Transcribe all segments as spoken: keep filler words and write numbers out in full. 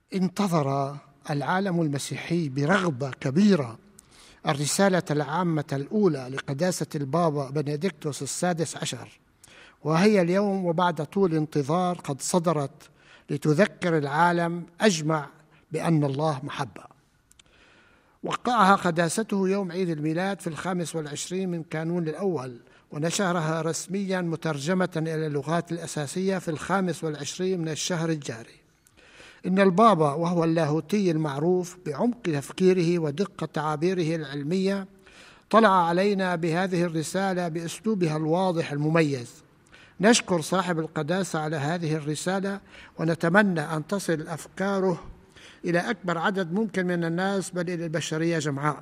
انتظر العالم المسيحي برغبة كبيرة الرسالة العامة الأولى لقداسة البابا بنديكتوس السادس عشر، وهي اليوم وبعد طول انتظار قد صدرت لتذكر العالم أجمع بأن الله محبة. وقعها قداسته يوم عيد الميلاد في الخامس والعشرين من كانون الأول، ونشرها رسميا مترجمة إلى اللغات الأساسية في الخامس والعشرين من الشهر الجاري. إن البابا، وهو اللاهوتي المعروف بعمق تفكيره ودقة تعابيره العلمية، طلع علينا بهذه الرسالة بأسلوبها الواضح المميز. نشكر صاحب القداسة على هذه الرسالة، ونتمنى أن تصل أفكاره إلى أكبر عدد ممكن من الناس، بل إلى البشرية جمعاء.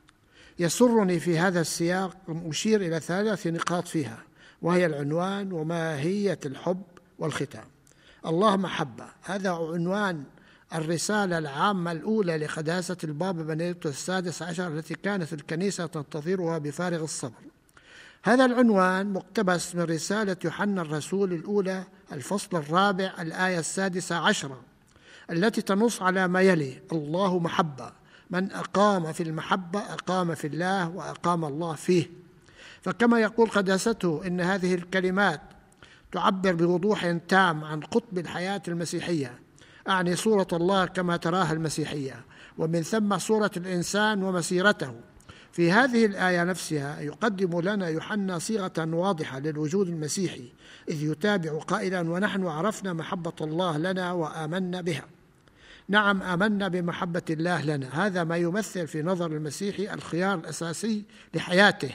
يسرني في هذا السياق أن أشير إلى ثلاث نقاط فيها، وهي العنوان وماهية الحب والختام. الله محبة، هذا عنوان الرسالة العامة الأولى لقداسة البابا بنديكتوس السادس عشر التي كانت الكنيسة تنتظرها بفارغ الصبر. هذا العنوان مقتبس من رسالة يوحنا الرسول الأولى الفصل الرابع الآية السادسة عشرة، التي تنص على ما يلي: الله محبة، من أقام في المحبة أقام في الله وأقام الله فيه. فكما يقول قداسته إن هذه الكلمات تعبر بوضوح تام عن قطب الحياة المسيحية، أعني صورة الله كما تراها المسيحية، ومن ثم صورة الإنسان ومسيرته. في هذه الآية نفسها يقدم لنا يوحنا صيغة واضحة للوجود المسيحي، إذ يتابع قائلا: ونحن عرفنا محبة الله لنا وآمنا بها. نعم، آمنا بمحبة الله لنا، هذا ما يمثل في نظر المسيحي الخيار الأساسي لحياته.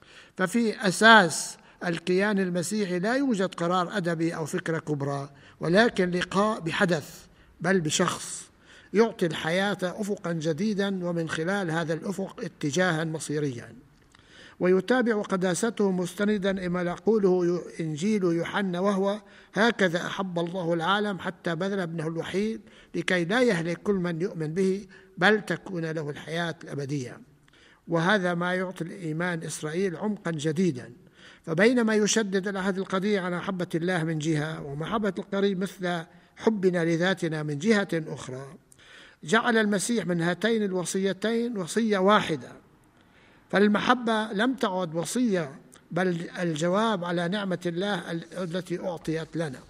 ففي أساس الكيان المسيحي لا يوجد قرار أدبي أو فكرة كبرى، ولكن لقاء بحدث، بل بشخص يعطي الحياة أفقا جديدا، ومن خلال هذا الأفق اتجاها مصيريا. ويتابع قداسته مستندا إلى يقوله إنجيل يوحنا، وهو: هكذا أحب الله العالم حتى بذل ابنه الوحيد لكي لا يهلك كل من يؤمن به، بل تكون له الحياة الأبدية. وهذا ما يعطي الإيمان إسرائيل عمقا جديدا. فبينما يشدد العهد القديم على محبة الله من جهة، ومحبة القريب مثل حبنا لذاتنا من جهة أخرى، جعل المسيح من هاتين الوصيتين وصية واحدة. فالمحبة لم تعد وصية، بل الجواب على نعمة الله التي أعطيت لنا.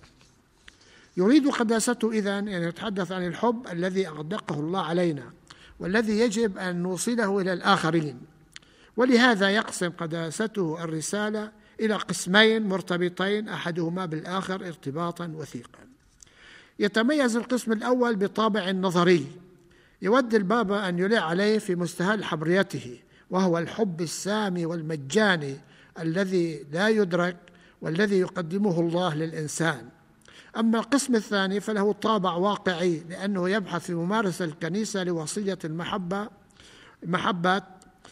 يريد قداسته إذن أن يتحدث عن الحب الذي أغدقه الله علينا، والذي يجب أن نوصله إلى الآخرين. ولهذا يقسم قداسته الرسالة إلى قسمين مرتبطين، أحدهما بالآخر ارتباطا وثيقا. يتميز القسم الأول بطابع نظري يود البابا أن يلح عليه في مستهل حبريته، وهو الحب السامي والمجاني الذي لا يدرك، والذي يقدمه الله للإنسان. أما القسم الثاني فله طابع واقعي، لأنه يبحث في ممارسة الكنيسة لوصية المحبة محبة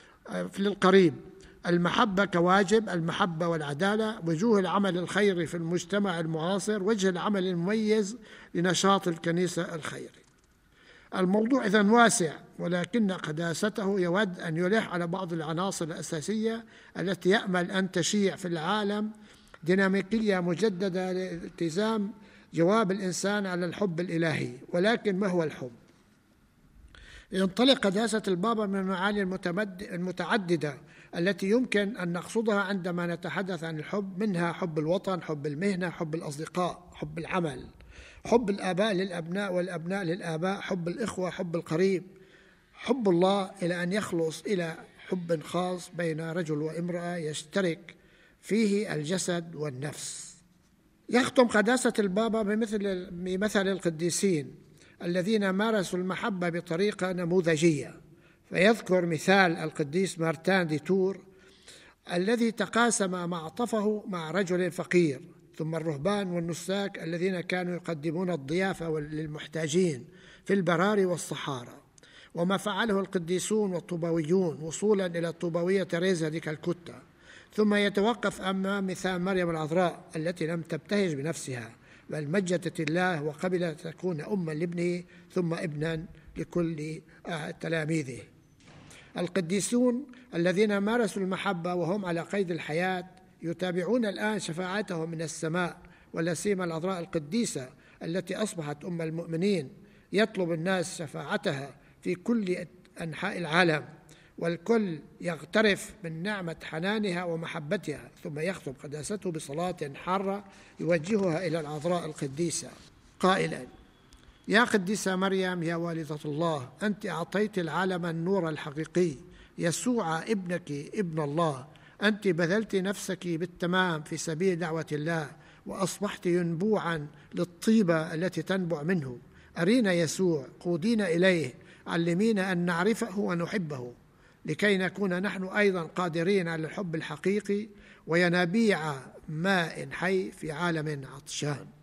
للقريب، المحبة كواجب، المحبة والعدالة، وجوه العمل الخيري في المجتمع المعاصر، وجه العمل المميز لنشاط الكنيسة الخيري. الموضوع إذن واسع، ولكن قداسته يود أن يلح على بعض العناصر الأساسية التي يأمل أن تشيع في العالم ديناميكية مجددة لالتزام جواب الإنسان على الحب الإلهي. ولكن ما هو الحب؟ ينطلق قداسة البابا من المعاني المتعددة التي يمكن أن نقصدها عندما نتحدث عن الحب، منها حب الوطن، حب المهنة، حب الأصدقاء، حب العمل، حب الآباء للأبناء والأبناء للآباء، حب الإخوة، حب القريب، حب الله، إلى أن يخلص إلى حب خاص بين رجل وامرأة يشترك فيه الجسد والنفس. يختم قداسة البابا بمثل بمثل القديسين الذين مارسوا المحبة بطريقة نموذجية، فيذكر مثال القديس مارتان دي تور الذي تقاسم معطفه مع رجل فقير، ثم الرهبان والنساك الذين كانوا يقدمون الضيافة للمحتاجين في البراري والصحارى، وما فعله القديسون والطوباويون وصولا إلى الطوباوية تريزا دي كالكوتا. ثم يتوقف أمام مثال مريم العذراء التي لم تبتهج بنفسها، بل مجدت الله وقبلت تكون أما لابنه ثم ابنا لكل تلاميذه. القديسون الذين مارسوا المحبة وهم على قيد الحياة يتابعون الآن شفاعتهم من السماء، ولا سيما العذراء القديسة التي أصبحت أم المؤمنين يطلب الناس شفاعتها في كل أنحاء العالم، والكل يغترف من نعمة حنانها ومحبتها، ثم يخطب قداسته بصلاة حارة يوجهها إلى العذراء القديسة قائلا: يا قديسة مريم يا والدة الله، أنت أعطيت العالم النور الحقيقي، يسوع ابنك ابن الله، أنت بذلت نفسك بالتمام في سبيل دعوة الله، وأصبحت ينبوعا للطيبة التي تنبع منه. أرينا يسوع، قودينا إليه، علمينا أن نعرفه ونحبه، لكي نكون نحن أيضا قادرين على الحب الحقيقي وينابيع ماء حي في عالم عطشان.